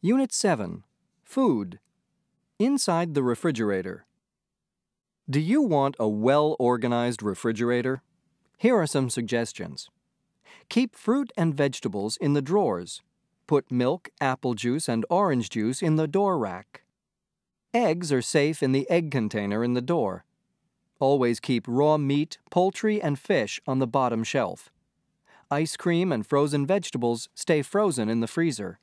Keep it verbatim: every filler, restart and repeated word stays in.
Unit seven. Food. Inside the refrigerator. Do you want a well-organized refrigerator? Here are some suggestions. Keep fruit and vegetables in the drawers. Put milk, apple juice, and orange juice in the door rack. Eggs are safe in the egg container in the door. Always keep raw meat, poultry, and fish on the bottom shelf. Ice cream and frozen vegetables stay frozen in the freezer.